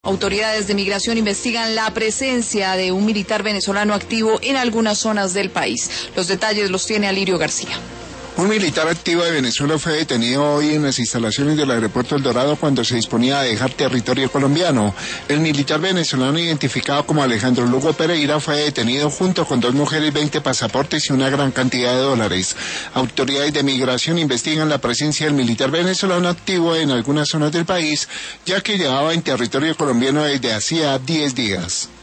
Autoridades de migración investigan la presencia de un militar venezolano activo en algunas zonas del país. Los detalles los tiene Alirio García. Un militar activo de Venezuela fue detenido hoy en las instalaciones del aeropuerto El Dorado cuando se disponía a dejar territorio colombiano. El militar venezolano identificado como Alejandro Lugo Pereira fue detenido junto con 2 mujeres, 20 pasaportes y una gran cantidad de dólares. Autoridades de migración investigan la presencia del militar venezolano activo en algunas zonas del país, ya que llevaba en territorio colombiano desde hacía 10 días.